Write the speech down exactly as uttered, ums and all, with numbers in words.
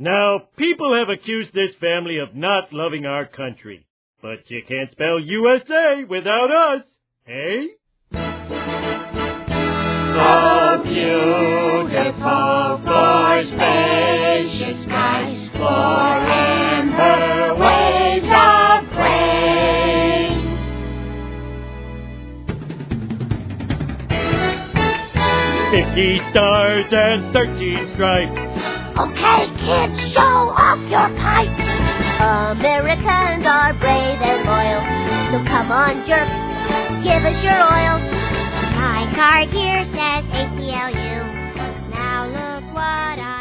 Now, people have accused this family of not loving our country. But you can't spell U S A without us, eh? So beautiful for spacious skies, for amber waves of praise. Fifty stars and thirteen stripes. Okay, kids, show off your pipes. Americans are brave and loyal, so come on, jerks, give us your oil. My card here says A C L U. Now look what I